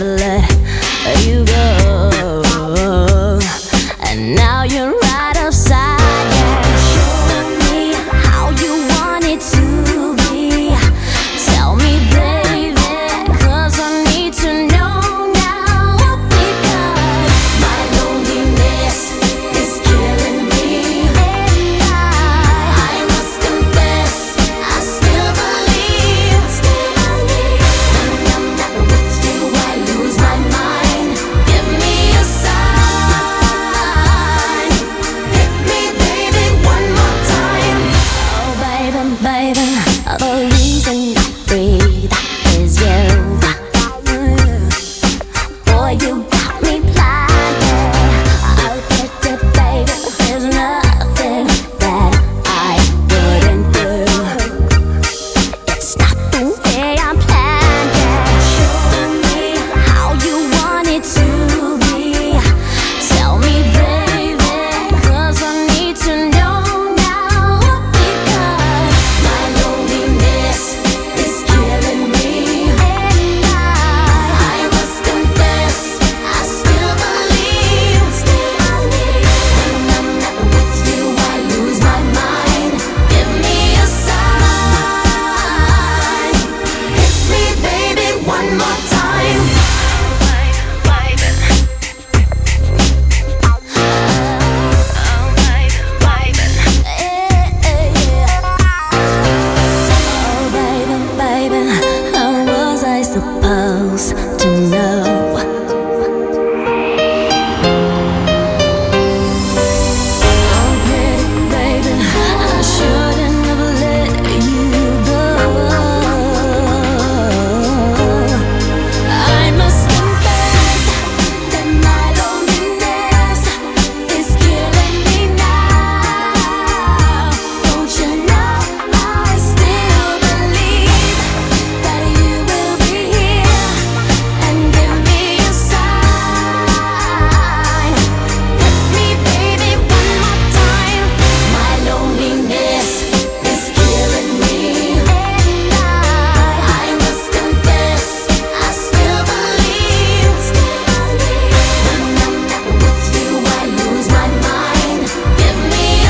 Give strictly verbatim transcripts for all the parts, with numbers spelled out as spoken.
let you go. And now you're right outside, yeah. Show me how you want it to be. Tell me, baby, 'cause I need to know now. Because my loneliness is killing me, and I, I must confess, I still believe, still believe. When I'm not with you, I lose my mind. Give me a sign. Hit me, baby, one more time. Oh, baby, baby, the reason I breathe is you. Boy, you got me blinded. I'll get it, baby. There's nothing that I wouldn't do. It's not the way I planned it. Show me how you want it to be. Tell me, baby, 'cause I need to know now. Because my loneliness is killing me, and I, I must confess, I still believe, still believe. When I'm not with you, I lose my mind. Give me a sign. Hit me, baby, one more time. Oh, baby, baby, how was I supposed to know? Oh, pretty baby, I shouldn't have let you go. I must confess that my loneliness is killing me now. Don't you know I still believe that you will be here and give me a sign. Hit me, baby, one more time. My loneliness is killing me, and I, I must confess, I still believe, still believe. When I'm not with you, I lose my mind. Give me a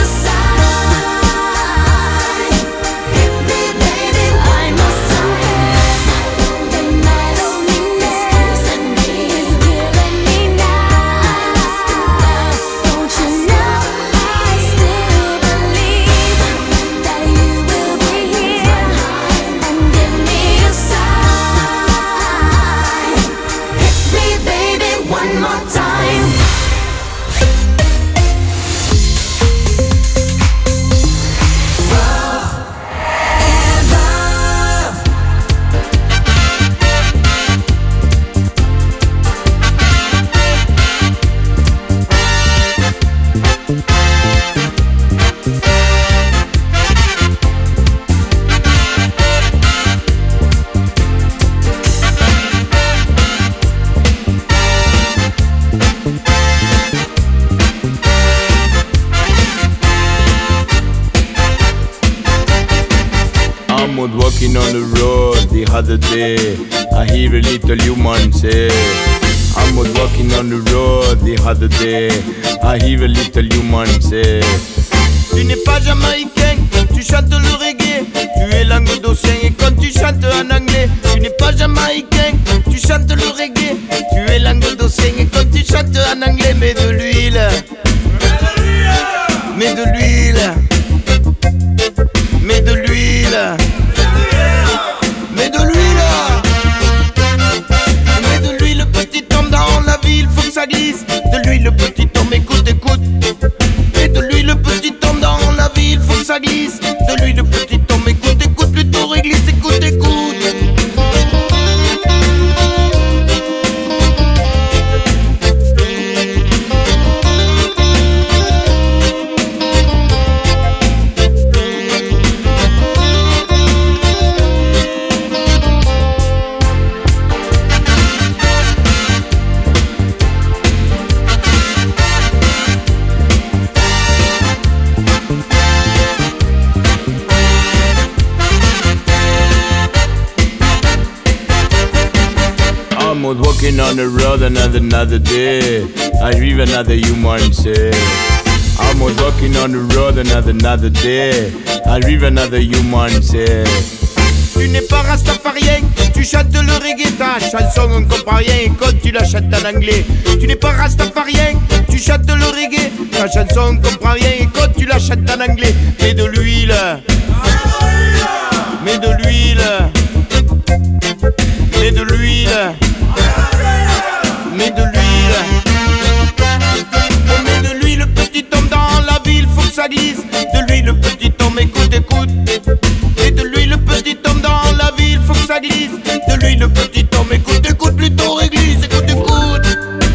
sign. Hit me, baby, I must confess that my loneliness is killing me now. Don't you know I still believe that you will be here and give me a sign. Hit me, baby, one more time. I'm out walking on the road the other day. I hear a little human say. I'm out walking on the road the other day. I hear a little human say. Tu n'es pas jamaïcain, tu chantes le reggae. Tu es languedocien et quand tu chantes en anglais. Tu n'es pas jamaïcain, tu chantes le reggae. Tu es languedocien et quand tu chantes en anglais. Mets de l'huile, mets de l'huile, mets de l'huile, mets de l'huile, mets de l'huile, petit homme dans la ville, faut que ça glisse. De l'huile, petit homme, écoute, écoute. Mets de l'huile, petit homme dans la ville, faut que ça glisse. De l'huile, petit homme, écoute, écoute, plutôt réglisse, écoute, écoute. walking on the road another another day. I live another human say. I'm walking on the road another another day. I live another human say. Tu n'es pas rastafarien, tu chantes le reggae, ta chanson on comprend rien quand tu la chantes en anglais. Tu n'es pas rastafarien, tu chantes le reggae, ta chanson on comprend rien quand tu la chantes en anglais. Mets de l'huile, mets de l'huile, mets de l'huile, mets de l'huile. On met de l'huile, petit homme dans la ville, faut que ça glisse. De l'huile, petit homme, écoute, écoute. Et de l'huile, petit homme dans la ville, faut que ça glisse. De l'huile, petit homme, écoute, écoute, plutôt réglisse, écoute, écoute.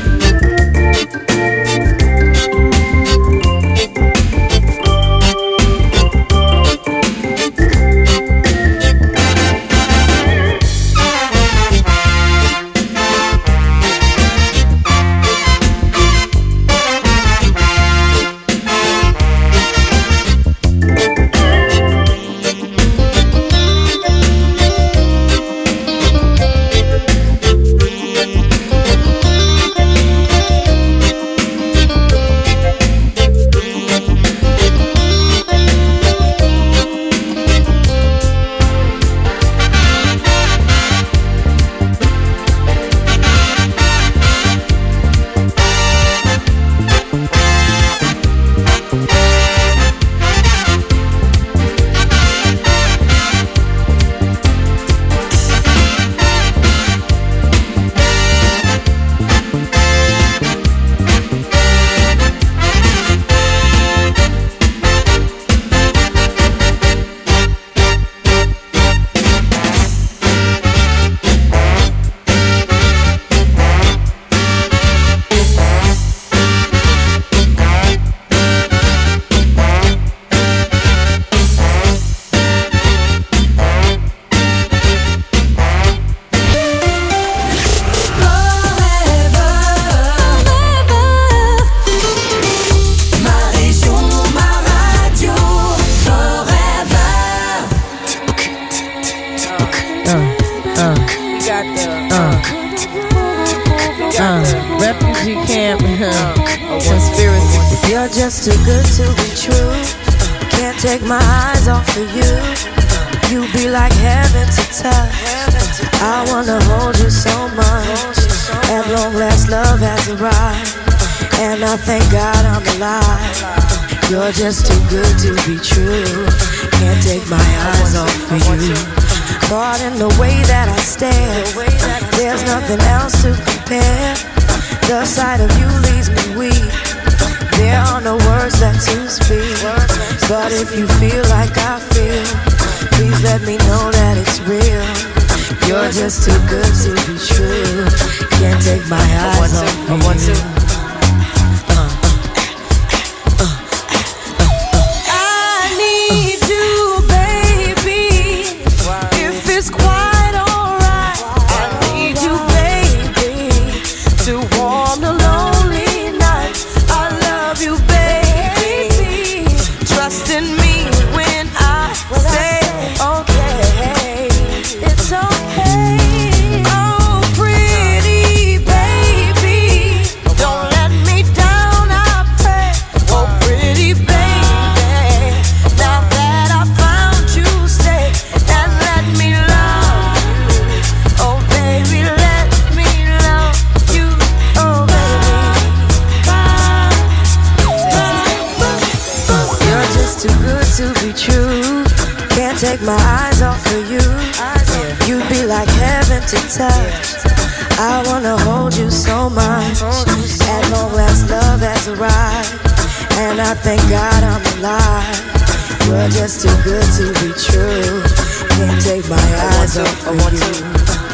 Just too good to be true. Can't take my eyes off of you. You be like heaven to touch. I wanna hold you so much. At long last, love has arrived, and I thank God I'm alive. You're just too good to be true. Can't take my eyes off of you. Caught in the way that I stare. There's nothing else to compare. The sight of you leaves me weak. There are no words left to speak. But if you feel like I feel, please let me know that it's real. You're just too good to be true. Can't take my eyes off you. I need you, baby. If it's quite alright, I need you, baby, to warm the lonely nights. I love you, baby. Trust in me when I say okay. It's okay. Oh, pretty baby, don't let me down, I pray. Oh, pretty baby, now that I found you, stay and let me love you. Oh, baby, let me love you. Oh, baby, you're just too good to be true. Can't take my eyes off of you. You'd be like heaven to touch. I wanna hold you so much. At long last, love has arrived, and I thank God I'm alive. You're just too good to be true. Can't take my eyes off of you.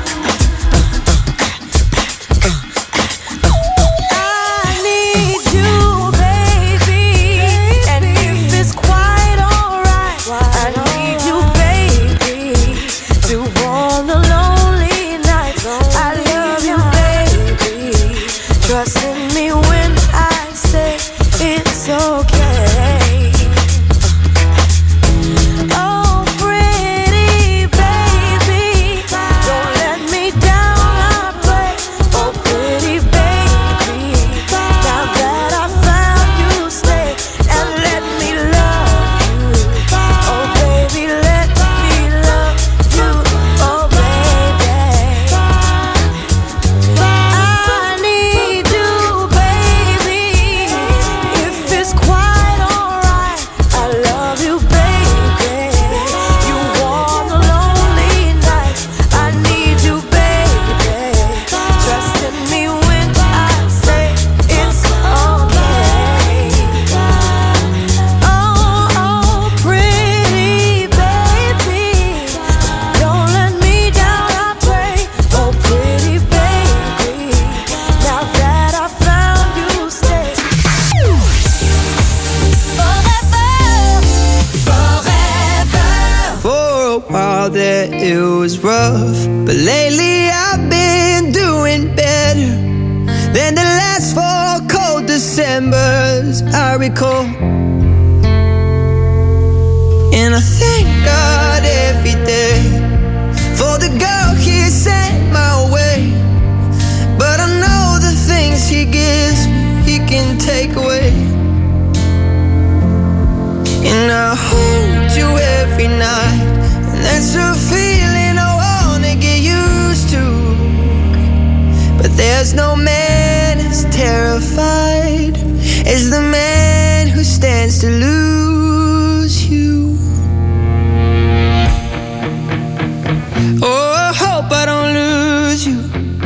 I need you, baby, and if it's quite alright, I need you, baby, to warm the lonely nights. I love you, baby. Trust in me when I say it's okay. Oh, pretty baby, don't than the last four cold Decembers I recall. And I thank God every day for the girl He sent my way. But I know the things He gives me, He can take away. And I hold you every night, and that's a feeling I wanna get used to. But there's no man as terrified as the man who stands to lose you. Oh, I hope I don't lose you.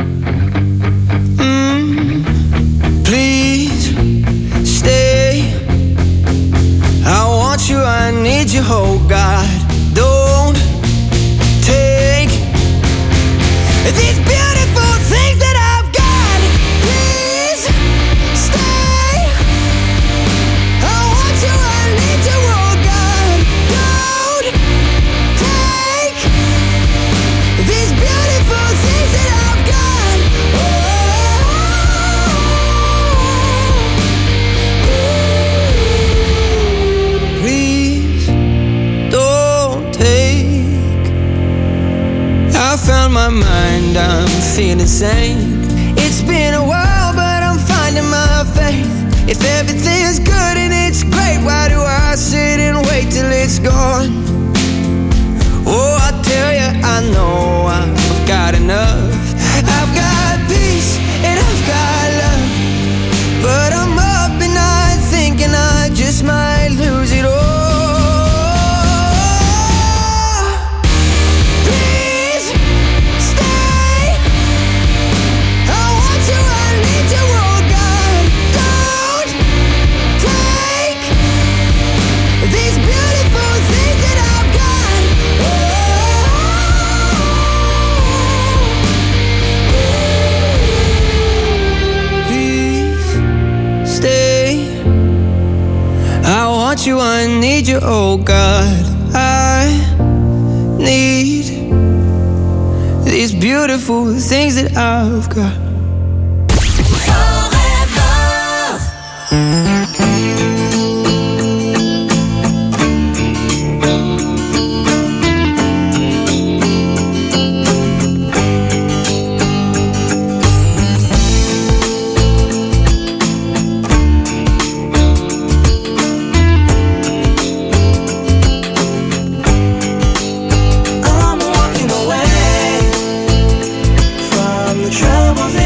mm. Please stay. I want you, I need you, oh God. Don't take these beautiful things that I've got. Please stay. I want you, I need you, oh God. Don't take these beautiful things that I've got. Oh, please don't take. I found my mind, I'm feeling sane. It's been a while, but I'm finding my faith. If everything's good and it's great, why do I sit and wait till it's gone? Oh, I tell you, I know I've got enough. I've got peace and I've got love, but I'm up at night thinking I just might lose it all. Please stay. I want you, I need you, oh God. Don't take these beautiful things that I've got. Please stay. I want you, I need you, oh God. I need these beautiful things that I've got. I'm walking away from the troubles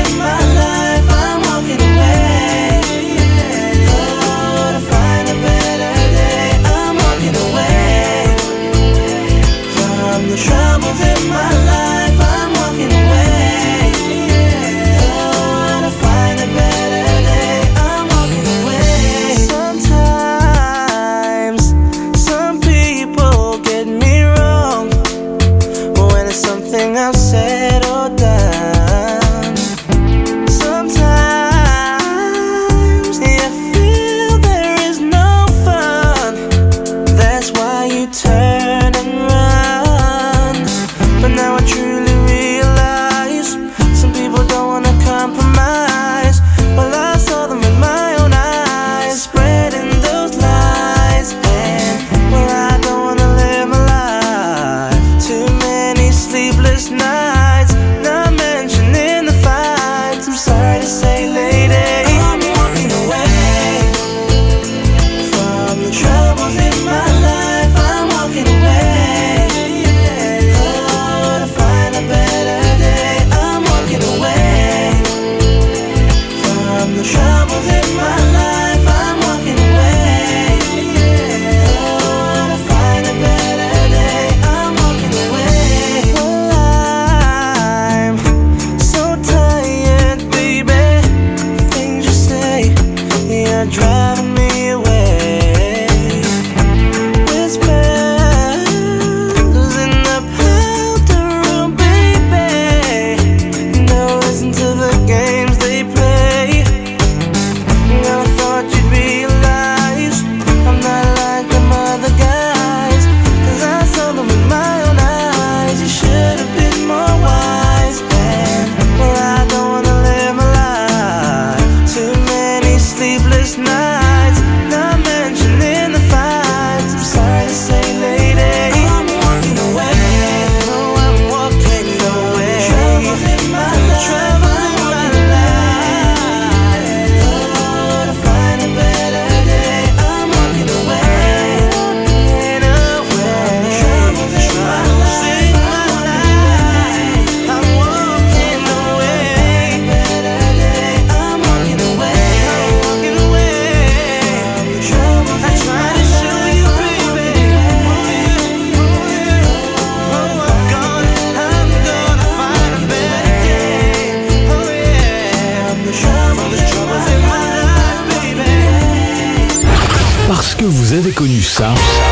que vous avez connu ça?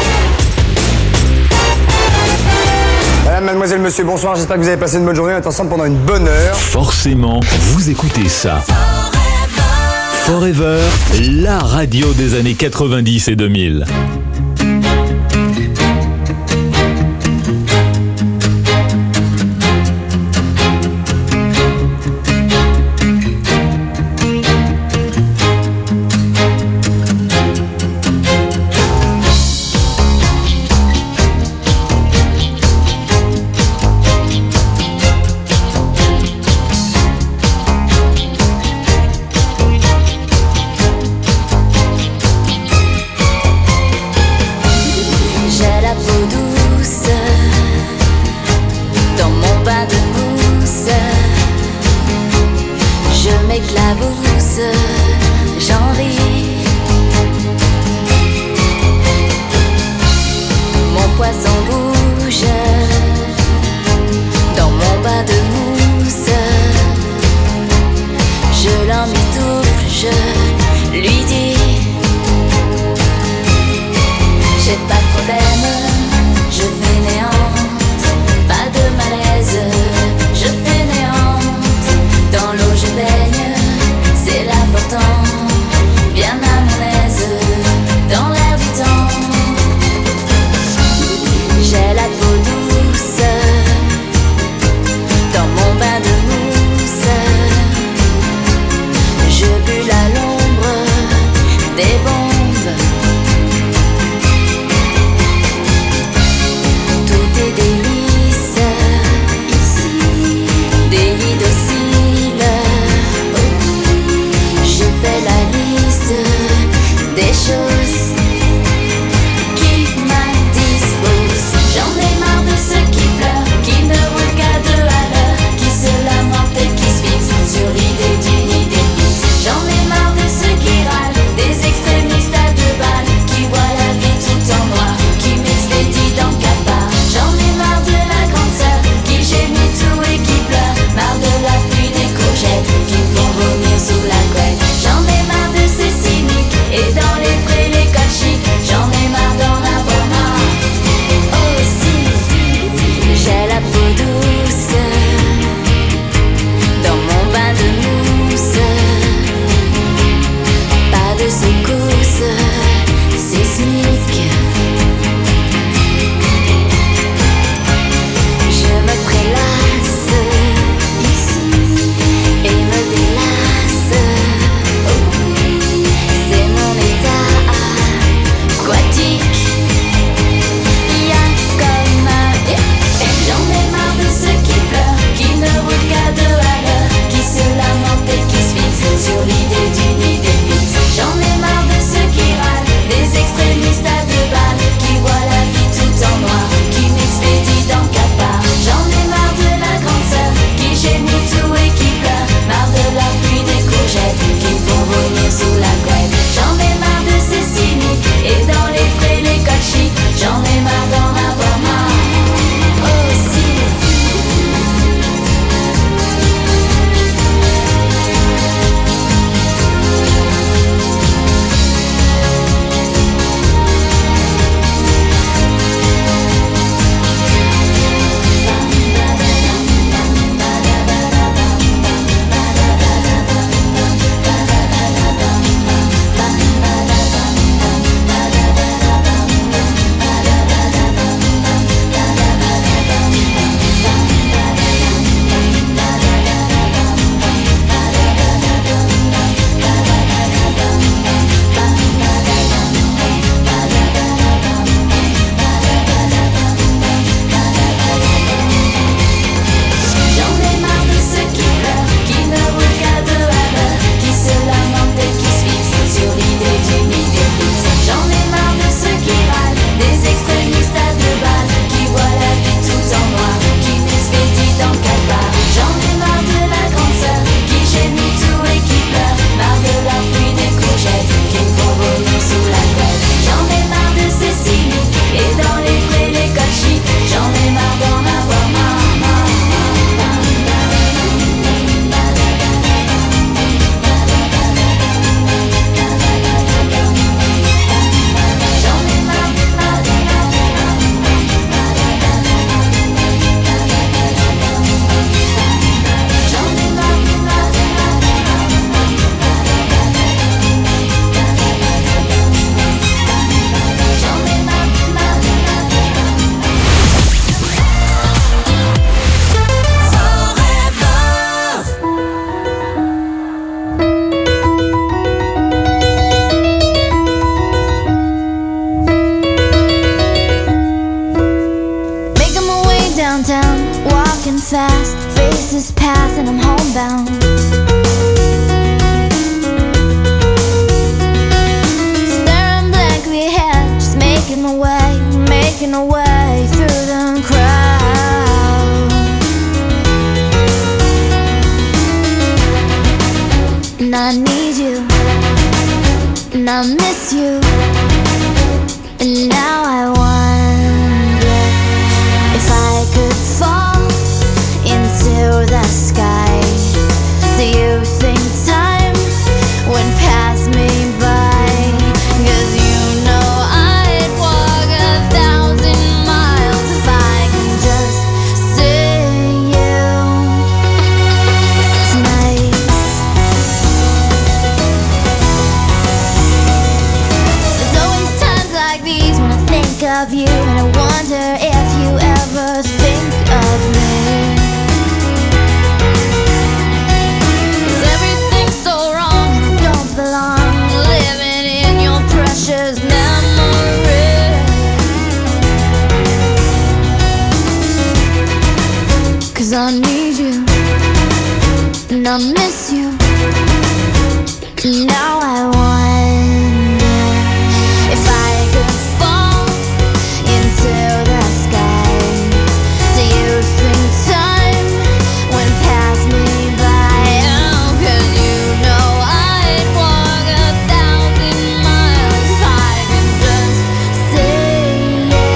Madame, mademoiselle, monsieur, bonsoir, j'espère que vous avez passé une bonne journée, on est ensemble pendant une bonne heure. Forcément, vous écoutez ça. Forever, la radio des années quatre-vingt-dix et deux mille. Je bus la l'ombre and I need you, and I miss you, and now I wonder if I could fall into the sky. Do you think time would pass me by? 'Cause you know I'd walk a thousand miles if I could just see you tonight. There's always times like these when I think of you, and I wonder if you ever think of me. Living in your precious memory. 'Cause I need you, and I miss you, and now I wonder if I could fall into the sky. Do you think time would pass me by? Oh, 'cause you know I'd walk a thousand miles if I could just see you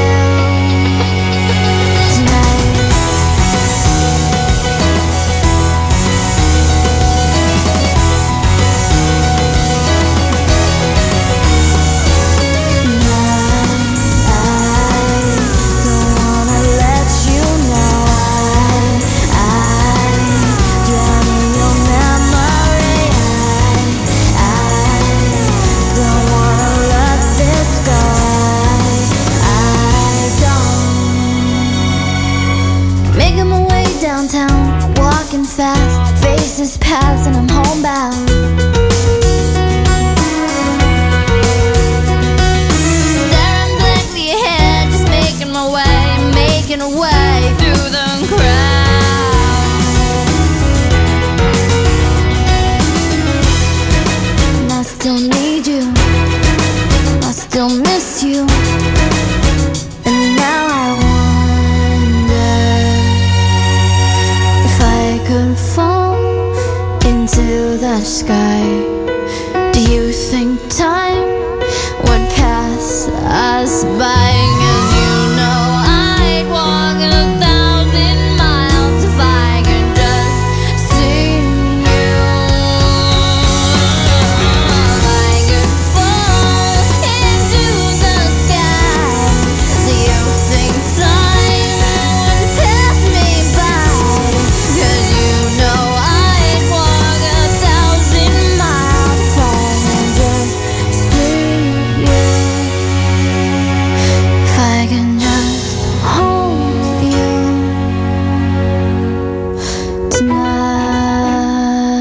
tonight. Making my way downtown, walking fast, faces pass and I'm homebound. Staring blankly ahead, just making my way, making a way through the crowd. And I still need you, I still miss you, and now I wonder if I could fall into the sky. Do you think time would pass us by? 'Cause you know I'd walk a thousand miles if I could just see you. If I could fall into the sky. Do you think time would pass me by? 'Cause you know I'd walk a thousand miles if I could just see you. If I can just hold you tonight.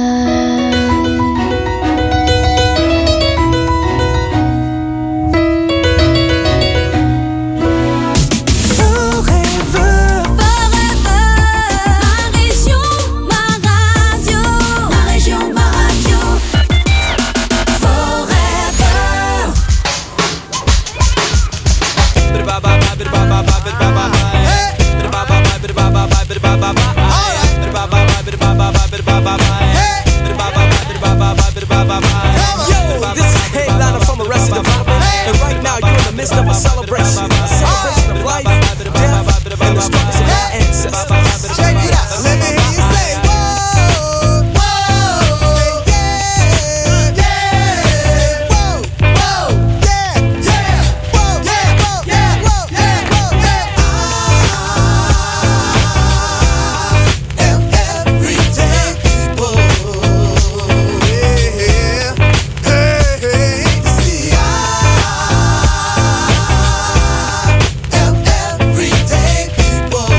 Yo, this is Headliner from Arrested Development, and right now you're in the midst of a celebration, a celebration of life, death, and the struggles of our ancestors. Check it out. Let me hear you say, whoa, whoa, yeah, yeah, whoa, whoa, yeah, yeah, whoa, yeah, whoa, yeah, whoa, yeah, whoa, yeah. I am everyday people. Yeah, hey, hey, see, I am everyday people.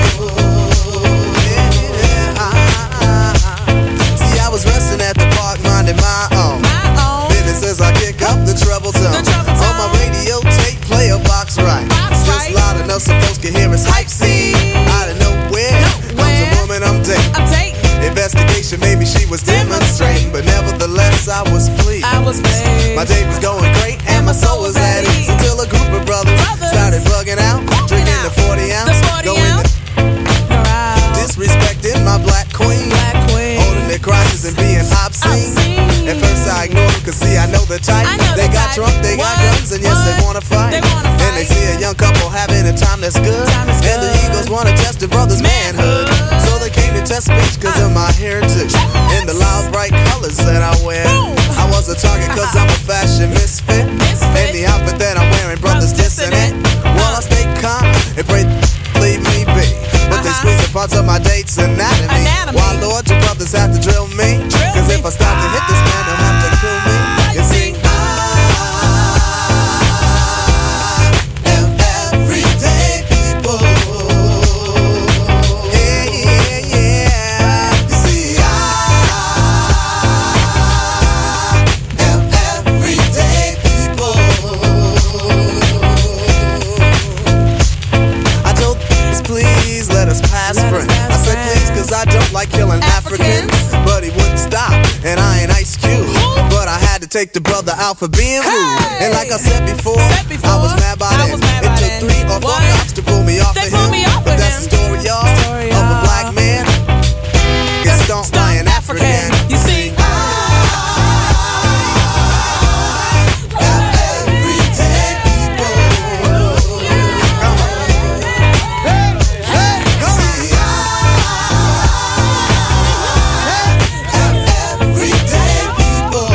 Yeah, see, I was resting at the park, minding my own business as I kick up the treble tone. On my radio tape, play a box right, just loud enough so folks can hear us hype scene. Out of nowhere comes a woman I'm dating. Investigation, maybe she was demonstrating, but nevertheless I was pleased. My day was going great and my soul was at ease until a group of brothers started bugging out, drinking the forty ounce, going to disrespecting my black queen, holding their crotches and being obscene. If I ignore them, cause see I know the type. know They the got type. drunk, they got What? guns, and yes, What? they wanna fight. They wanna And they fight. see a young couple having a time that's good. Time is And the good. egos wanna test the brother's manhood. So they came to test speech cause of my heritage and the loud bright colors that I wear. I was a target cause I'm a fashion misfit. And the outfit that I'm wearing, brothers dissing it. Well, I stay calm and pray leave me be. But they squeeze the parts of my date's anatomy. Anatomy. Why, Lord, you brothers have to drill me? Drill Cause me. if I stop to hit this man, they'll have to kill me. You see, I am everyday people. Yeah, yeah, yeah. You see, I am everyday people. I told us, please let us pass Let us friends. pass I said friends. please cause I don't like killing Africans. Africans. But he wouldn't stop, and I ain't Ice Cube. But I had to take the brother out for being rude. Hey. And like I said before, Said before, I was mad by I then. was mad It by took then. three or four What? cops to pull me off They of pulled him. me off but of that's him. the story, y'all, Story, of a y'all. black man gets stomped by an African. You see, Everyday people. Come on. Hey, hey, see, I am everyday people.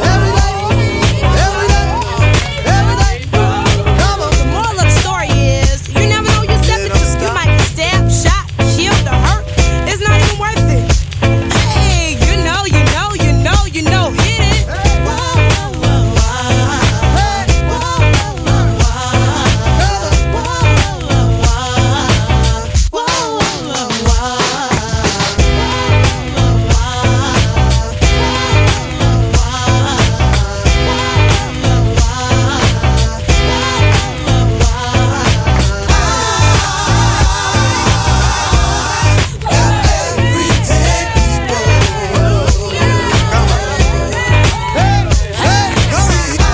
Come on. The moral of the story is, you never know you step You into. don't You stop. might be stabbed, shot, killed, or hurt. It's not even worth it. Hey, you know, you know, you know, you know, hit it. Everyday people. Come on. Hey, hey, see, I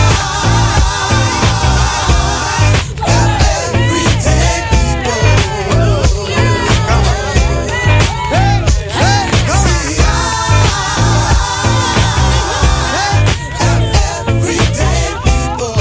am everyday people. Come on. Hey, hey, see, I am everyday people.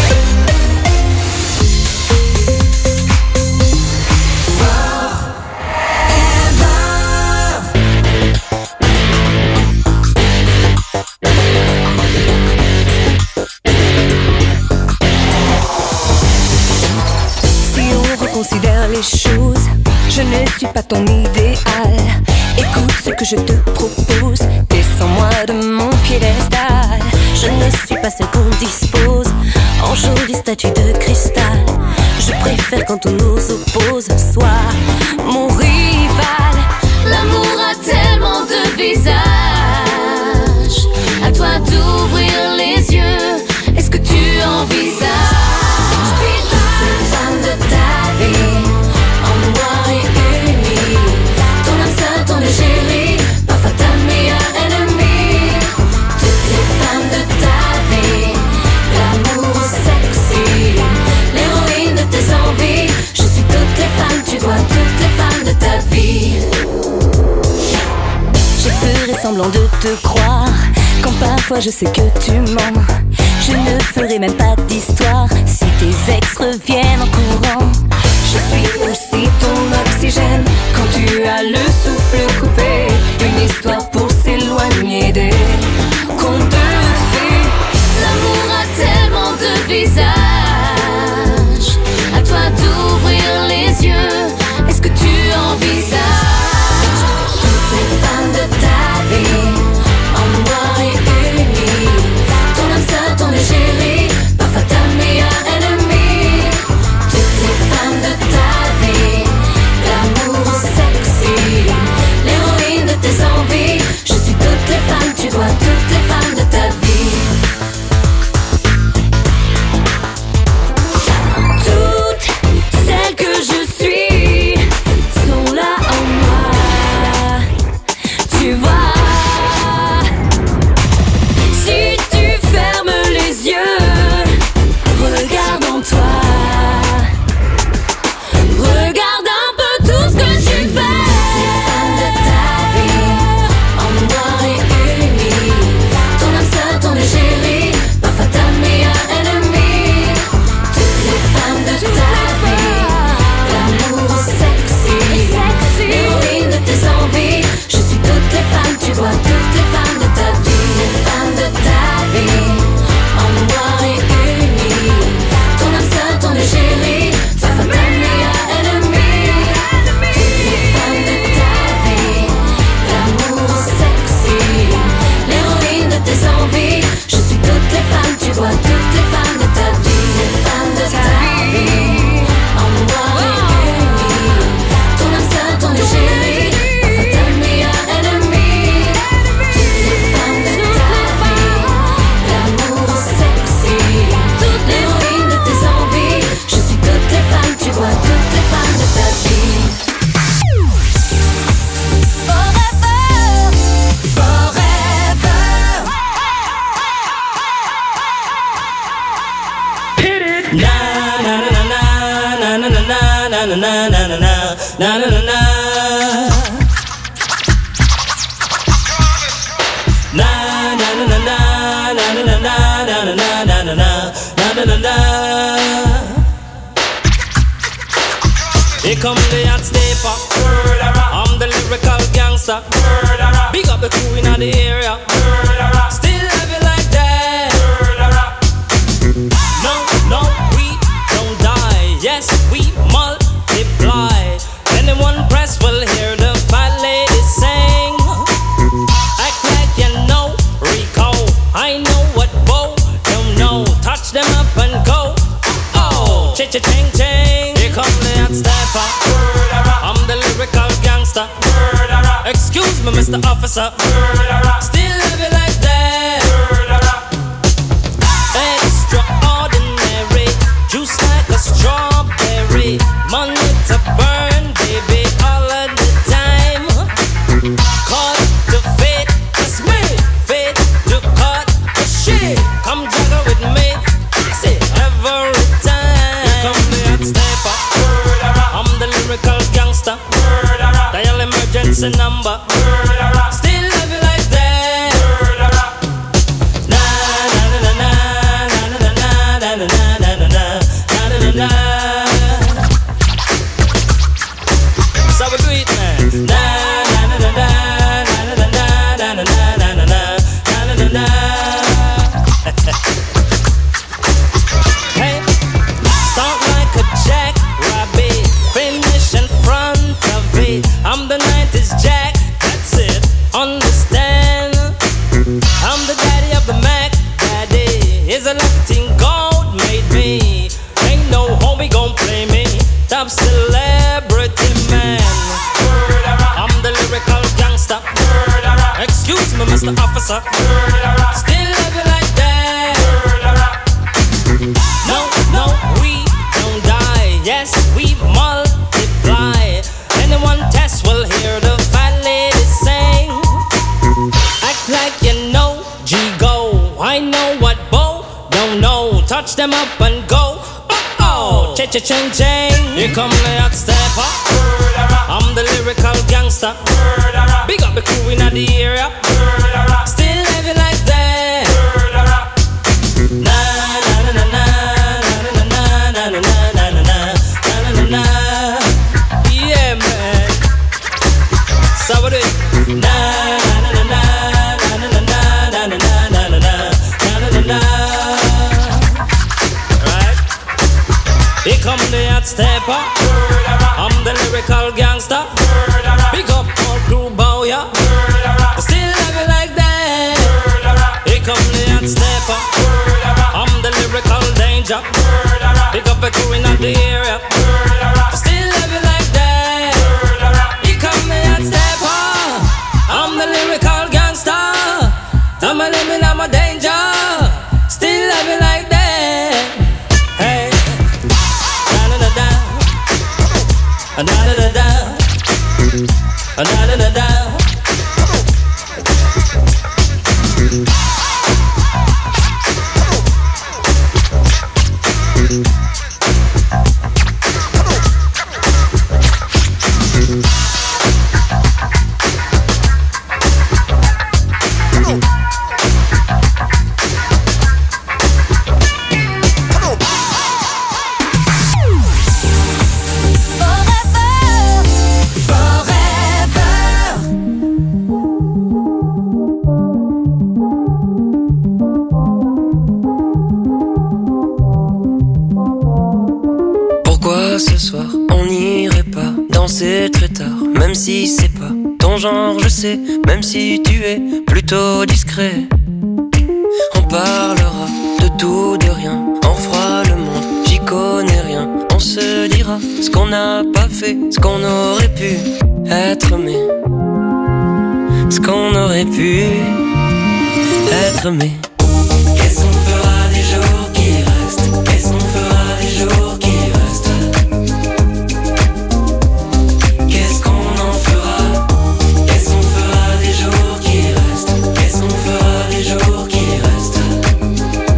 Si on reconsidère les choses, je ne suis pas ton idéal. Écoute ce que je te propose, descends-moi de mon piédestal. Je ne suis pas celle qu'on dispose en jolie statue de cristal. Je préfère quand on nous oppose, sois mon rival. L'amour a tellement de visages. À toi d'ouvrir les yeux. Est-ce que tu envisages toutes les femmes de ta vie en noir et uni? Ton âme sœur, ton égérie, parfois ta meilleure ennemie. Toutes les femmes de ta vie, l'amour sexy, l'héroïne de tes envies. Je suis toutes les femmes, tu vois, toutes les femmes de ta vie. Je ferai semblant de te croire quand parfois je sais que tu mens. Je ne ferai même pas d'histoire si tes ex reviennent en courant. Je suis aussi ton oxygène quand tu as le souffle coupé. Une histoire pour s'éloigner des contes de fées. L'amour a tellement de visages. À toi d'ouvrir les yeux. Est-ce que tu envisages toutes les femmes de ta vie en noir et uni? Ton âme sœur, ton égérie, parfois ta meilleure ennemie. Toutes les femmes de ta vie, l'amour sexy, l'héroïne de tes envies. Je suis toutes les femmes, tu vois, toutes les femmes de ta vie. na na na na na na na. Na na na na na na na na na na na na na na na na. Here come the hot stepper. I'm the lyrical gangster. Big up the crew in the area. Still have it like that. No, no, we don't die. Yes, we multiply. Anyone press will hear the fat lady sing. Act like you know Rico. I know what Bo don't know. Touch them up and go. Oh, cha-cha-ching ching. Here come the hot stepper. I'm the lyrical gangster. Excuse me, Mister Officer. Still have it like that. Extraordinary, juice like a strawberry. Money to burn, baby, all of the time. Cut the fit, it's me. Fit to cut the shit. Come juggle with me, see every time. Here come the hot stepper. I'm the lyrical gangster. Dial emergency number. Still love you like that. Na na na na na na na na na na na na na na. So we do it, man. Na na na na na na na na na na na na na na. Hey, start like a jackrabbit, finish in front of it. I'm the nineties Jack, that's it, understand? I'm the daddy of the Mac, daddy is a Latin gold made me. Ain't no homie gon' play me, top celebrity man. I'm the lyrical gangster. Excuse me, Mister Officer. Still love you like that. No, no, we don't die. Yes, we multiply. Anyone test will hear the fat lady sing. Act like you know G-Go. I know what Bo don't know. Touch them up and go. Oh, oh, cha-cha-ching-ching. Here come the hot stepper. I'm the lyrical gangster. Big up the crew in the area. Still have it like that. Na na na na na na na na na na na na na na. Yeah, man. So what do it? Na na na na na na na na na na na na na na. Right? Here come the hot stepper. I'm the lyrical gangster. Big up all crew bow, yeah. Still have it like that. Here come the hot stepper. I'm the lyrical danger. Big up the crew in the area. Still have it like that. Here come the hot stepper. I'm the lyrical gangster. I'm a living, I'm a danger. Still have it like that. Hey, da da da da. Da da da da, da da da da. Ce soir, on n'irait pas danser très tard, même si c'est pas ton genre, je sais, même si tu es plutôt discret. On parlera de tout, de rien, on fera le monde, j'y connais rien. On se dira ce qu'on n'a pas fait, ce qu'on aurait pu être aimé, ce qu'on aurait pu être aimé. Qu'est-ce qu'on fera des jours qui restent? Qu'est-ce qu'on fera des jours qui restent? Qu'est-ce qu'on en fera? Qu'est-ce qu'on fera des jours qui restent? Qu'est-ce qu'on fera des jours qui restent?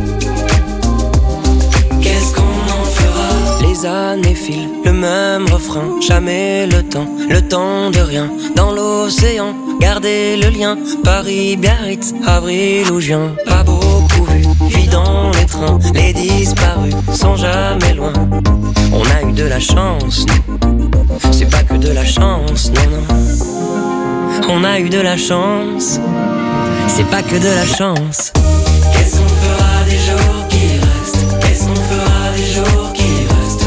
Qu'est-ce qu'on en fera? Les années filent, le même refrain frein, jamais le temps, le temps de rien. Dans l'océan, garder le lien. Paris, Biarritz, avril ou juin. Pas beaucoup vu, vie dans les trains. Les disparus sont jamais loin. On a eu de la chance, nous. C'est pas que de la chance, non, non. On a eu de la chance. C'est pas que de la chance. Qu'est-ce qu'on fera des jours qui restent? Qu'est-ce qu'on fera des jours qui restent?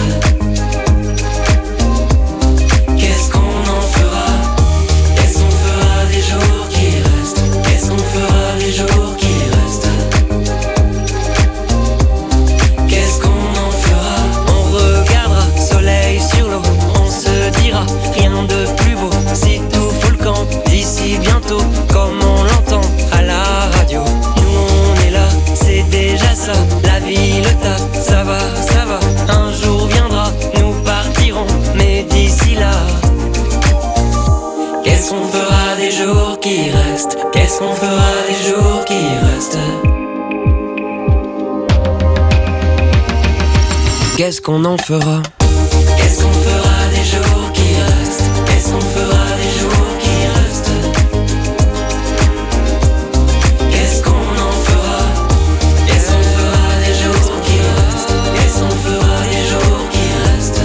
Qu'est-ce qu'on en fera? Qu'est-ce qu'on fera des jours qui restent? Qu'est-ce qu'on fera des jours qui restent? Qu'est-ce qu'on en fera? On regardera soleil sur l'eau. On se dira rien de plus beau. Si tout fout le camp d'ici bientôt, comme on l'entend à la radio. Nous on est là, c'est déjà ça. La vie, le taf, ça va, ça va. Un jour viendra, nous partirons, mais d'ici là, qu'est-ce qu'on fera des jours qui restent? Qu'est-ce qu'on fera des jours qui restent? Qu'est-ce qu'on en fera? Qu'est-ce qu'on fera des jours qui restent? Qu'est-ce qu'on fera des jours qui restent? Qu'est-ce qu'on en fera? Qu'est-ce qu'on fera des jours qui restent? Qu'est-ce qu'on fera des jours qui restent?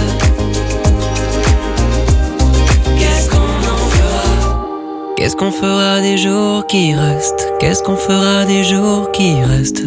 Qu'est-ce qu'on en fera? Qu'est-ce qu'on fera des jours qui restent? Qu'est-ce qu'on fera des jours qui restent?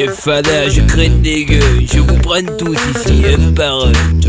F Fada, je crée des gueux, je vous prenne tous ici, un par un.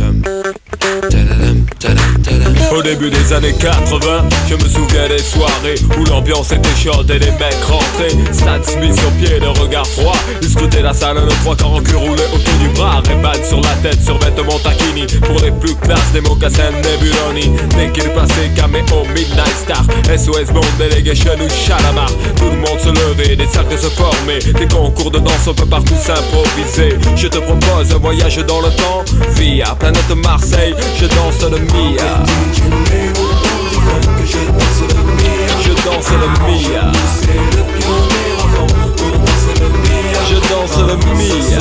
Au début des années quatre-vingts, je me souviens des soirées où l'ambiance était chaude et les mecs rentraient. Stan Smith sur pied, le regard froid. Ils scrutaient la salle, le trois quarts en cul roulé autour du bras. Ray-Ban sur la tête, sur vêtements taquini. Pour les plus classes, des mocassins Nebuloni. Dès qu'il passait, caméo, Midnight Star, S O S Bond, Delegation ou Chalamar. Tout le monde se levait, des cercles se formaient. Des concours de danse, on peut partout s'improviser. Je te propose un voyage dans le temps via planète Marseille, je danse le Mia. Je danse le Mia. Je danse le Mia.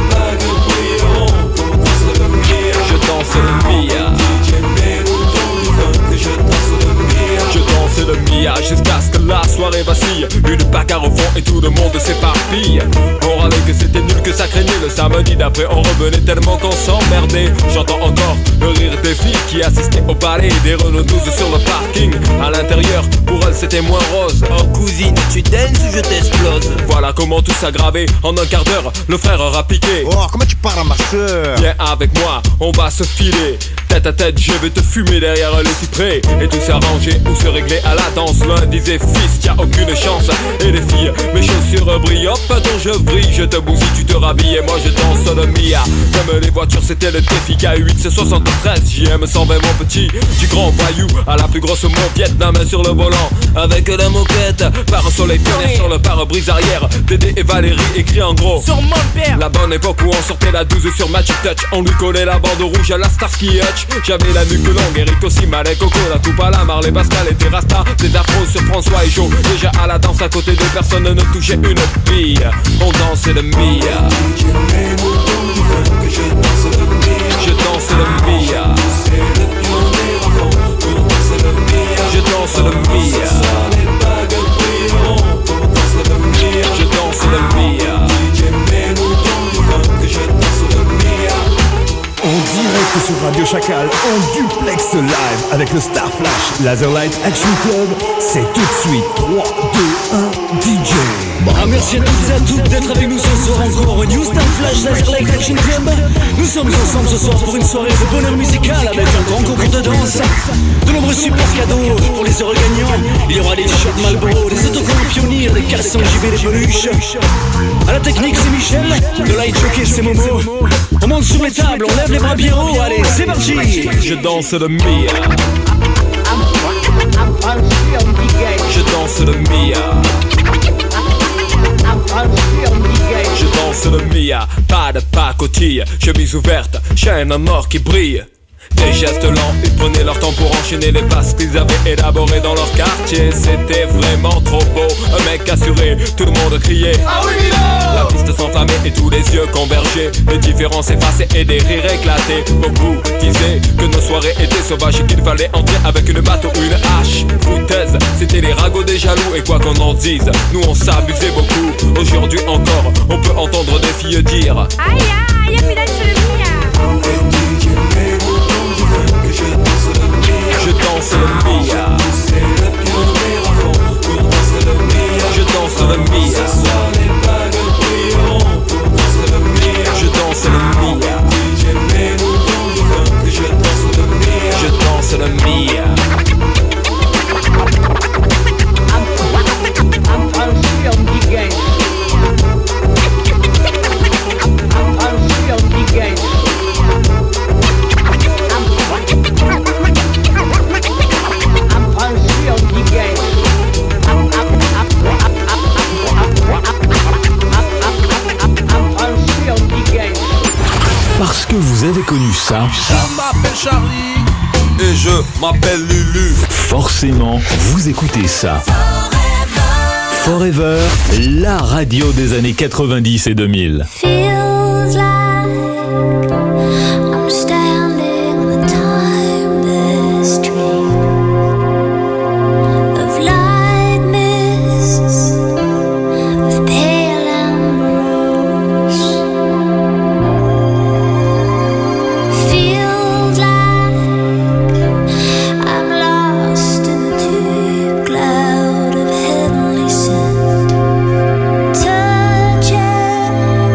Je danse le Mia. Je danse le Mia jusqu'à ce que la soirée vacille. Une bagarre au fond et tout le monde s'éparpille. On râlait que c'était nul, que ça craignait. Le samedi d'après on revenait tellement qu'on s'emmerdait. J'entends encore le rire des filles qui assistaient au ballet des Renault douze sur le parking. À l'intérieur, pour elles c'était moins rose. Oh cousine, tu danses ou je t'explose? Voilà comment tout s'aggravait. En un quart d'heure, le frère aura piqué. Oh, comment tu parles à ma soeur? Viens avec moi, on va se filer. Tête à tête, je vais te fumer derrière le cyprès. Et tout s'arranger ou se régler à la danse. L'un disait fils, y'a aucune chance. Et les filles, mes chaussures brillent. Hop, attends, je brille, je te bousille, tu te rhabilles. Et moi je danse le Mia. Comme les voitures, c'était le défi. K huit, c'est soixante-treize, J M cent vingt mon petit. Du grand voyou à la plus grosse mon Vietnam sur le volant. Avec la moquette, par un soleil pionnier sur le pare-brise arrière. Dédé et Valérie écrit en gros sur mon père. La bonne époque où on sortait la douze sur Magic Touch. On lui collait la bande rouge à la Starsky Hutch. J'avais la nuque longue, Eric aussi, Malek, Coco, la coupe à la Marley, Pascal et des Rasta. Des afros sur François et Joe. Déjà à la danse à côté de personne ne touchait une bille. On dansait le Mia. Je danse le Mia. Je danse le Mia. Je danse le Mia. En direct sur Radio Chacal, en duplex live avec le Star Flash Laserlight Action Club, c'est tout de suite trois, deux, un, D J. Ah, merci à toutes et à toutes d'être avec nous ce soir encore au New Star Flash Laserlight Action Club. Nous sommes ensemble ce soir pour une soirée de bonheur musical avec un grand concours de danse, de nombreux super cadeaux pour les heureux gagnants. Il y aura des t-shirts Marlboro, des autocollants Pionnier, des caleçons J B, des peluches. À la technique c'est Michel, de light jockey c'est Momo. On monte sur les tables, on lève les bras bien haut, allez c'est parti. Je danse le Mia. Je danse le Mia. Je danse le Mia, pas de pacotille, chemise ouverte, chaîne en or qui brille. Des gestes lents, ils prenaient leur temps pour enchaîner les passes qu'ils avaient élaborées dans leur quartier. C'était vraiment trop beau, un mec assuré, tout le monde criait ah oui Milo. La piste s'enflammait et tous les yeux convergeaient. Les différences effacées et des rires éclatés. Beaucoup disaient que nos soirées étaient sauvages et qu'il fallait entrer avec une batte ou une hache. Foutaise, c'était les ragots des jaloux. Et quoi qu'on en dise, nous on s'abusait beaucoup. Aujourd'hui encore, on peut entendre des filles dire aïe aïe, y'a plus d'être sur le Mia. Je danse le Mia. Je danse le Mia. Je danse le Mia. Je danse le Mia. Parce que vous avez connu ça. Je m'appelle Charlie et je m'appelle Lulu. Forcément, vous écoutez ça. Forever, la radio des années quatre-vingt-dix et deux mille. Feels like I'm standing on a timeless street of light mists, of pale ambrose. Feels like I'm lost in a deep cloud of heavenly scent, touching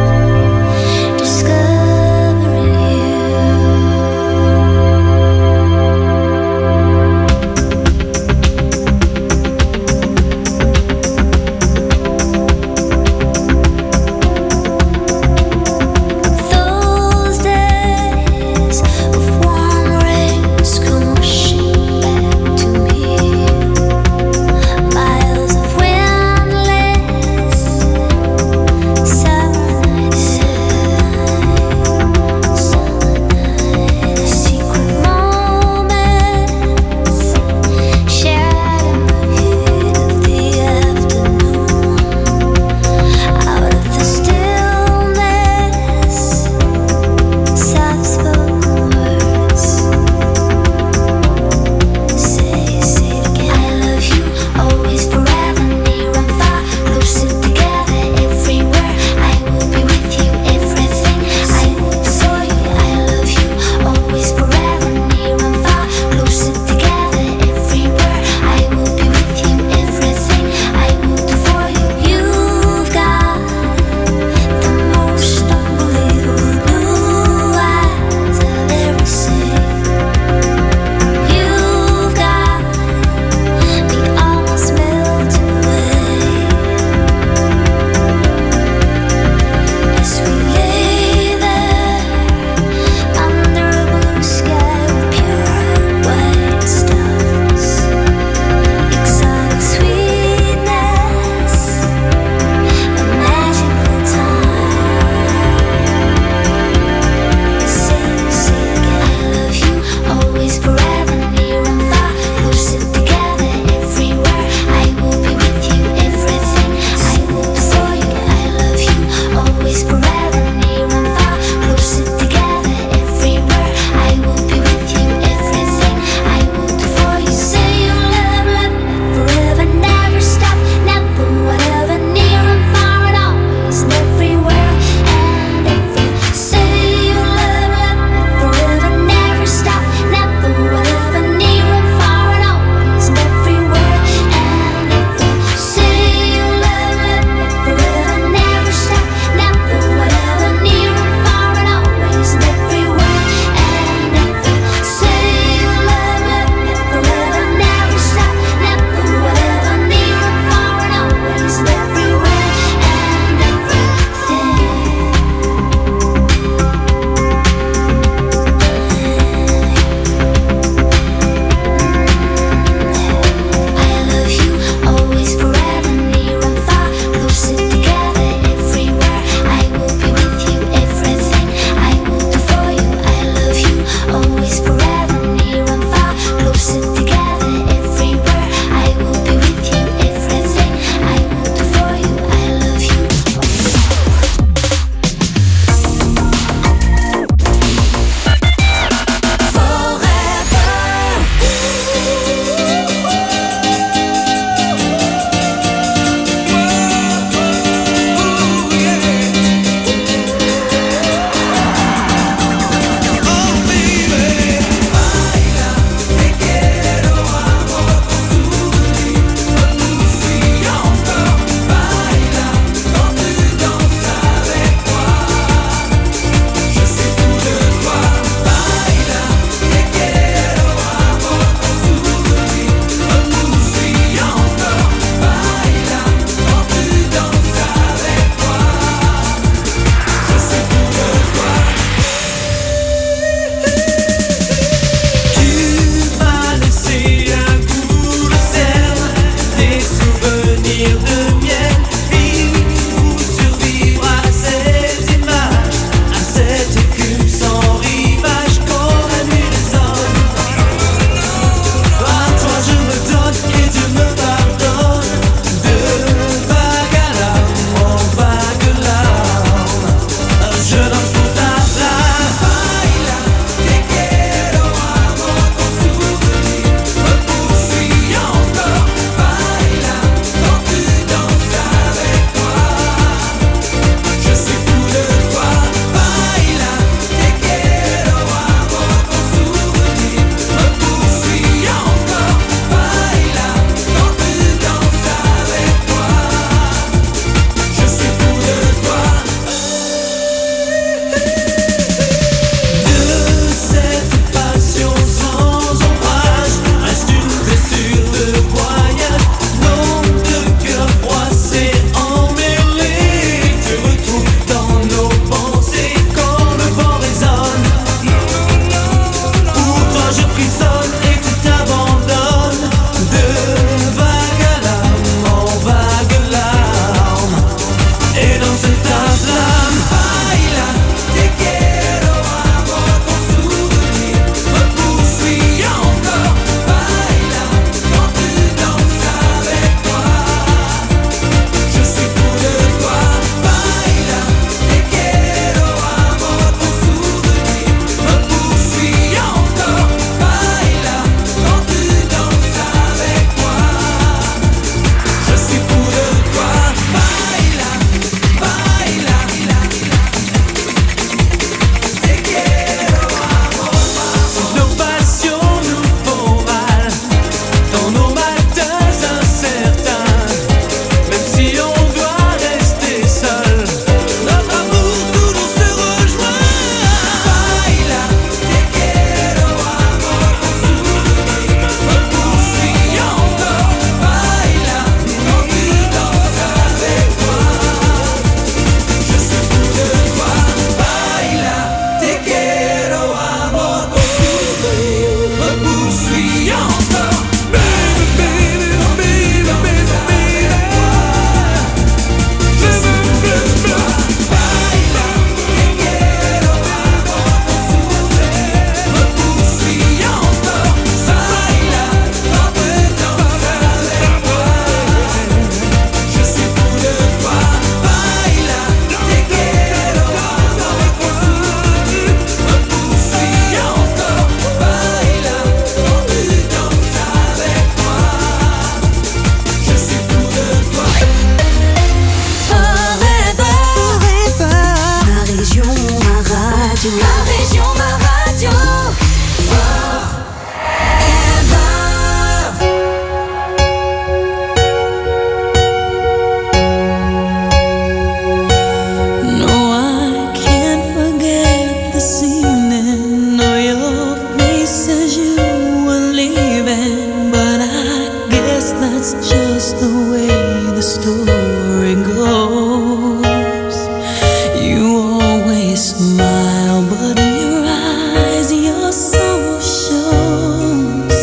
story goes, you always smile, but in your eyes your soul shows.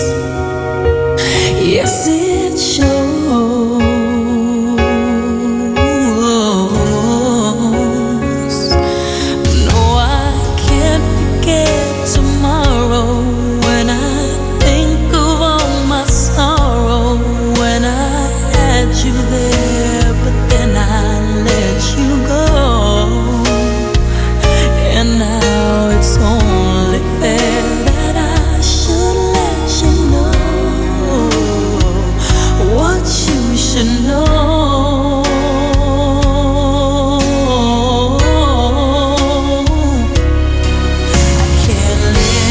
Yes, it shows. No, I can't forget tomorrow when I think of all my sorrow. When I had you there, but then I let you go. And now it's only fair that I should let you know what you should know. I can't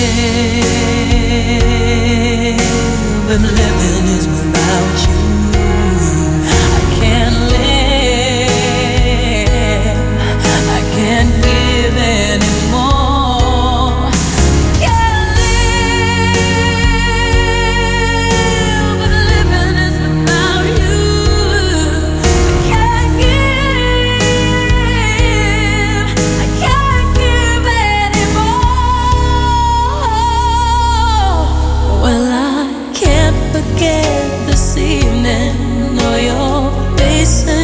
live if living is without you. I can't live, I can't give anymore. Can't live if living is without you. I can't give, I can't give anymore. Well, I can't forget this evening or your face